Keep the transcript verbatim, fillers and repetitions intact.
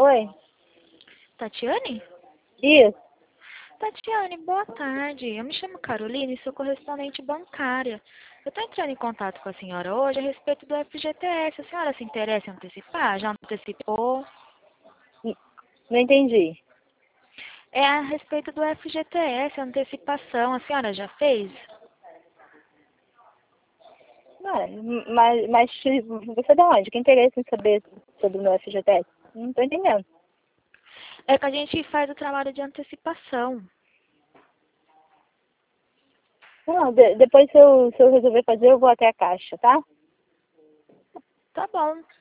Oi? Tatiane? Isso. Tatiane, boa tarde. Eu me chamo Carolina e sou correspondente bancária. Eu estou entrando em contato com a senhora hoje a respeito do F G T S. A senhora se interessa em antecipar? Já antecipou? N- Não entendi. É a respeito do F G T S, antecipação. A senhora já fez? Não, mas, mas você de onde? Que interesse em saber sobre o meu F G T S? Não tô entendendo. É que a gente faz o trabalho de antecipação. Não, de- depois se eu, se eu resolver fazer, eu vou até a caixa, tá? Tá bom.